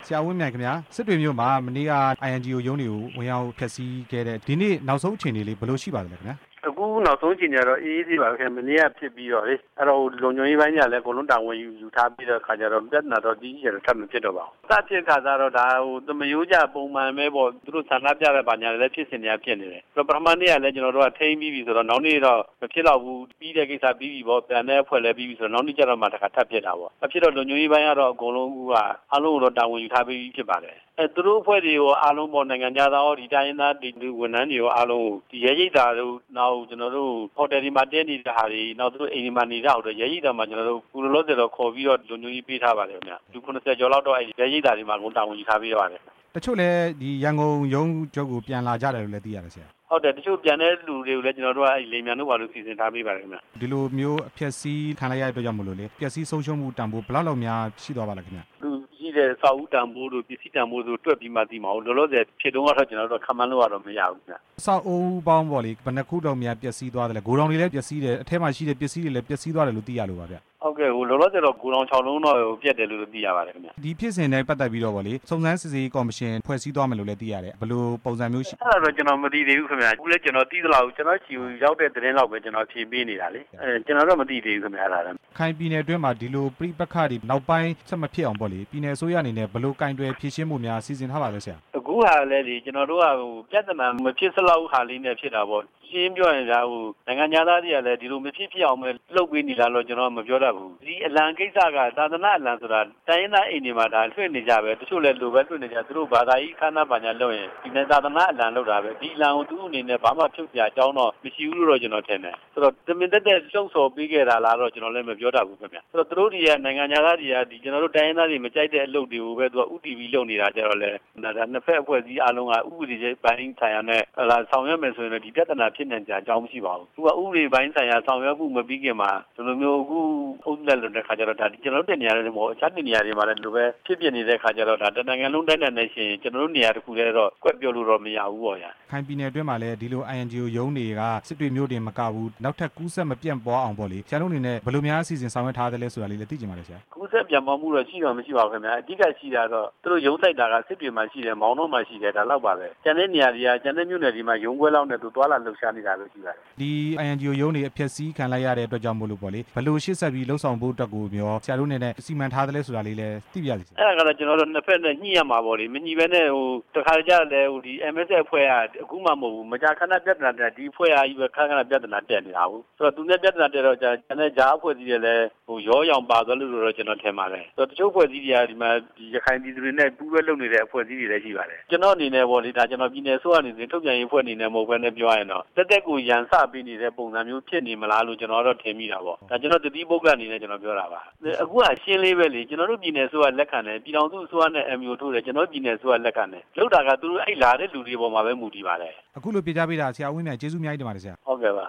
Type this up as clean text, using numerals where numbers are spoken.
ဆရာဝင်းမြိုင်ခင်ဗျာစစ်တွေမြို့မှာမနေ့က INGO ရုံးတွေကိုဝင်ရောက်ဖျက်ဆီးခဲ့တဲ့ဒီနေ့နောက်ဆုံးအခြေအနေလေးဘယ်လိုရှိပါသလဲခင်ဗျာအခုနောက်ဆုံးအခြေအနေကတော့အေးအေးပါခင်မနေ့ကဖြစ်ပြီးတော့လေအဲ့တော့လုံခြုံရေးပိုင်းကလည်းအကုန်လုံးတာဝန်ယူထားပြီးတော့ခါကြတော့ပြဿနာတော့ကြီးကျယ်တော့ထပ်မဖြစ်တော့ပါဘူးစဖြစ်ခါစားတော့ဒါသမယိုးကြပုံမှန်ပဲပေါ့သူတို့ဆန္ဒပြတဲ့ဘာညာလည်းဖြစ်စင်နေဖြစ်နေတယ်ပထမနေ့ကလည်းကျွန်တော်တို့ကထိန်းပြီးပြီဆိုတော့နောက်နေ့တော့မဖြစ်တော့ဘူးပြီးတဲ့ကိစ္စပြီးပြီပေါ့ပြန်တဲ့အဖွဲ့လည်းပြီးပြီဆိုတော့နောက်နေ့ကျတော့မှတစ်ခါထပ်ဖြစ်တာပေါ့အဖြစ်တော့လုံခြုံရေးပိုင်းကတော့အကုန်လုံးအားလုံးတော့တာဝန်ယူထားပြီးဖြစ်ပါတယ်သူတို့အဖွဲ့တွေကိုအားလုံးပေါ်နိုင်ငံသားဒီတိုင်းရင်းသားဒီဝန်ထမ်းတွေကိုအားလုံးဒီရဲရိပ်သာတို့နောက်ကျွန်တော်တို့ဟိုတယ်ဒီမှာတဲနေတဲ့ဟာတွေနောက်သူတို့အိမ်ဒီမှာနေတာတော့ရဲရိပ်သာမှာကျွန်တော်တို့ကုလလောဆယ်တော့ခေါ်ပြီးတော့လုံခြုံရေးပေးထားပါတယ်ခင်ဗျလူ90ကျော်လောက်တော့ရဲရိပ်သာတွေမှာကုန်တာဝန်ယူထားပြီးပါတယ်တချို့လည်းဒီရန်ကုန်ရုံးချုပ်ကိုပြန်လာကြတယ်လို့လည်းသိရတယ်ဆရာဟုတ်တယ်တချို့ပြန်တဲ့လူတွေကိုလည်းကျွန်တော်တို့ကလေမြန်တို့ဘာလို့စီစဉ်ထားပေးပါတယ်ခင်ဗျဒီလိုမျိုးအဖြက်စီးခံလိုက်ရတဲ့အတွက်ကြောင့်မလို့လေပျက်စီးဆုံးရှုံးမှုတန်ဖိုးဘယ်လောက်များရှိသွားပါလဲခင်ဗျရှိတဲ့စာအုပ်တန်ဖိုးတို့ပစ္စည်းတန်ဖိုးတို့တွက်ပြီးမှသိမှာလောလောဆယ်ဖြစ်တော့ကတော့ကျွန်တော်တို့ခံမှန်းလို့ကတော့မရဘူးခင်ဗျစာအုပ်ပေါင်းပေါ့လေဘယ်နှခုတော့များပျက်စီးသွားတယ်လဲဂိုဒေါင်တွေလည်းပျက်စီးတယ်အထက်မှာရှိတဲ့ပစ္စည်းတွေလည်းပျက်စီးသွားတယ်လို့သိရလို့ပါဗျဟုတ်ကဲ့လောလောဆယ်တော့ဂိုဒေါင်6လုံးတော့ပြတ်တယ်လို့သိရပါတယ်ခင်ဗျဒီဖြစ်စဉ်နဲ့ပတ်သက်ပြီးတော့ပေါ့လေစုံစမ်းစစ်ဆေးရေးကော်မရှင်ဖွဲ့စည်းသွားမယ်လို့လည်းသိရတယ်ဘယ်လိုပုံစံမျိုးရှိအဲ့ဒါတော့ကျွန်တော်မသိသေးဘူးခင်ဗျအခုလည်းကျွန်တော်သိသလောက်ကျွန်တော်ချီရောက်တဲ့သတင်းလောက်ပဲကျွန်တော်ဖြေပေးနေတာလေကျွန်တော်တော့မသိသေးဘူးခင်ဗျအဲ့ဒါလည်းခိုင်ပြည်နယ်အတွင်းမှာဒီလိုပြိပက္ခတွေနောက်ပိုင်းဆက်မဖြစ်အောင်ပေါ့လေပြည်နယ်အစိုးရအနေနဲ့ဘယ်လိုကင်တွယ်ဖြေရှင်းမှုများစီစဉ်ထားပါလဲဆရာအခုဟာလည်းဒီကျွန်တော်တို့ကပြဿနာမဖြစ်စလောက်ဟာလေးနဲ့ဖြစ်တာပေါ့ရှင်းပြောရင်ဒါနိုင်ငံသားတွေကလည်းဒီလိုမဖြစ်အောင်ပဲလှုပ်ပေးနေတာတော့ကျွန်တော်မပြောတတ်ဘူးဒီအလံကိစ္စကသာသနာအလံဆိုတာတိုင်းရင်းသားအိမ်တွေမှာဒါလွှင့်နေကြပဲတချို့လည်းလိုပဲလွှင့်နေကြသူတို့ဘာသာရေးခန္ဓာပါညာလုပ်ရင်ဒီနဲ့သာသနာအလံလုပ်တာပဲဒီအလံကိုသူ့အနေနဲ့ဘာမှဖြုတ်ပြအကြောင်းတော့မရှိဘူးလို့တော့ကျွန်တော်ထင်တယ်ဆိုတော့တမင်တက်လှုပ်ဆော်ပေးခဲ့တာလားတော့ကျွန်တော်လည်းမပြောတတ်ဘူးခင်ဗျဆိုတော့သူတို့တွေကနိုင်ငံသားတွေကဒီကျွန်တော်တို့တိုင်းရင်းသားတွေမကြိုက်တဲ့အလုပ်တွေကိုပဲသူကဥတီဗီလုပ်နေတာကြတော့လေဒါနှစ်ဖက်အဖွဲ့အစည်းအားလုံးကဥပဒေရေးပိုင်းဆိုင်ရာနဲ့ဆောင်ရွက်မယ်ဆိုရင်ဒီပြဿနာဖြစ်နေကြအကြောင်းမရှိပါဘူးသူကဥပဒေပိုင်းဆိုင်ရာဆောင်ရွက်မှုမပြီးခင်မှာဒီလိုမျိုးအခုအုပ်လက်လွန်တဲ့ခါကျတော့ဒါကျွန်တော်တို့တဲ့နေရာတွေမဟုတ်အခြားနေရာတွေမှာလည်းဒီလိုပဲဖြစ်ပြနေတဲ့ခါကျတော့ဒါတနိုင်ငံလုံးတိုင်းနဲ့ရှင်ကျွန်တော်တို့နေရာတစ်ခုတည်းတော့ကွက်ပြောလို့တော့မရဘူးပေါ့ဗျာခိုင်ပြည်နယ်အတွင်းမှာလည်းဒီလို INGO ရုံးတွေကစစ်တွေမျိုးတင်မကဘူးနောက်ထပ်ကူးဆက်မပြန့်ပွားအောင်ပေါ့လေဆရာတို့အနေနဲ့ဘယ်လိုများအစီအစဉ်ဆောင်ရွက်ထားသလဲဆိုတာလေးလည်းသိချင်ပါတယ်ဆရာကူးဆက်ပြန့်ပွားမှုတော့ရှိတော့မရှိပါဘူးခင်ဗျာအဓိကရှိတာတော့သူတို့ရုံးဆိုင်တာကစစ်တွေမှာရှိတယ်မောင်နှောမှာရှိတယ်ဒါတော့ပါပဲကျန်တဲ့နေရာတွေကကျန်တဲ့မြို့နယ်တွေမှာရုံးခွဲလောက်နဲ့သူသွားလာလှုပ်ရှားနေတာလို့ရှိပါတယ်ဒီ INGO ရုံးတွေအဖြက်စီးခံလိုက်ရတဲ့အတွက်ကြောင့်မို့လို့ပေါ့လေဘယ်လိုရှေ့ဆက်ပြီးလှုပ်ဆောင်ဖို့အတွက်ကိုပြောဆရာတို့အနေနဲ့စီမံထားသလဲဆိုတာလေးလည်းသိပြရစီအဲ့ဒါကတော့ကျွန်တော်တို့နှစ်ဖက်နဲ့ညှိရမှာပေါ့လေမညှိဘဲနဲ့တခါကြလဲဒီ MS အဖွဲ့ကအခုမှမဟုတ်ဘူးမကြာခဏပြဿနာတက်ဒီအဖွဲ့အကြီးပဲခဏပြဿနာတက်နေတာဘူးဆိုတော့သူနဲ့ပြဿနာတက်တော့ကျန်တဲ့ဂျားအဖွဲ့ကြီးတွေလည်းရောရောင်ပါသွားလို့တော့ကျွန်တော်ထင်ပါတယ်ဆိုတော့တချို့အဖွဲ့ကြီးတွေကဒီမှာဒီရခိုင်ပြည်သူတွေနဲ့ပူးတွဲလုပ်နေတဲ့အဖွဲ့ကြီးတွေလည်းရှိပါတယ်ကျွန်တော်အနေနဲ့ပေါ့လေဒါကျွန်တော်ပြည်နယ်ဆိုအနေနဲ့ထုတ်ပြန်ရေးအဖွဲ့အနေနဲ့မဟုတ်ဘဲနဲ့ပြောရရင်တော့တက်ကိုရန်စပေးနေတဲ့ပုံစံမျိုးဖြစ်နေမလားလို့ကျွန်တော်တော့ထင်မိတာပေါ့ဒါကျွန်တော်တတိပုဂ္ဂအနေနဲ့ကျွန်တော်ပြောတာပါအခုကရှင်းလေးပဲလေကျွန်တော်တို့ပြည်နယ်ဆိုလက်ခံတယ်ပြည်တော်စုအစိုးရနဲ့ MU ထိုးတယ်ကျွန်တော်ပြည်နယ်ဆိုလက်ခံတယ်လောက်တာကသူတို့အဲ့လာတဲ့လူတွေပေါ်မှာပဲမူတည်ပါတယ်အခုလိုပြကြပေးတာဆရာဝင်းမြိုင်ကျေးဇူးအများကြီးတင်ပါတယ်ဆရာဟုတ်ကဲ့ပါ